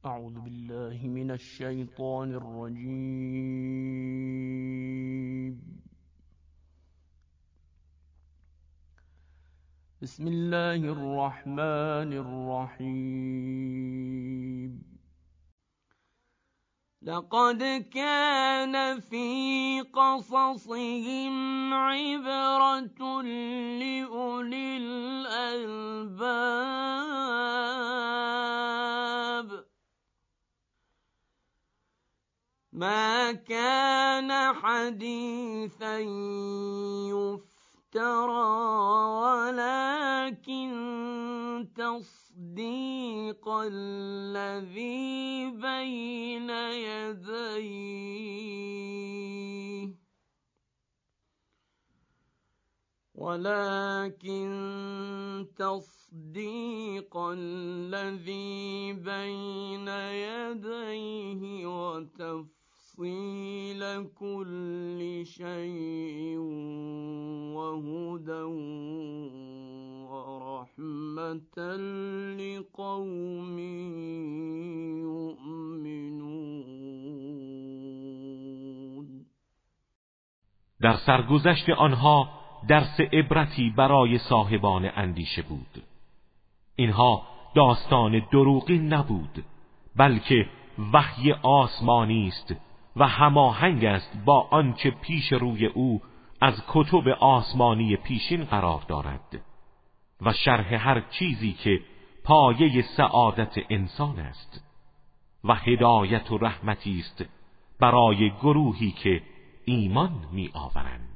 أعوذ بالله من الشيطان الرجيم. بسم الله الرحمن الرحيم. لقد كان في قصصهم عبرة لأولي الألباب. ما كان حديثا يفترى ولكن تصديق الذي بين يديه وتفصيل كل شيء وهدى ورحمة لقوم يؤمنون. در سرگذشت آنها درس عبرتی برای صاحبان اندیشه بود. اینها داستان دروغی نبود، بلکه وحی آسمانی است و هماهنگ است با آنچه پیش روی او از کتب آسمانی پیشین قرار دارد و شرح هر چیزی که پایه سعادت انسان است و هدایت و رحمتی است برای گروهی که ایمان می آورند.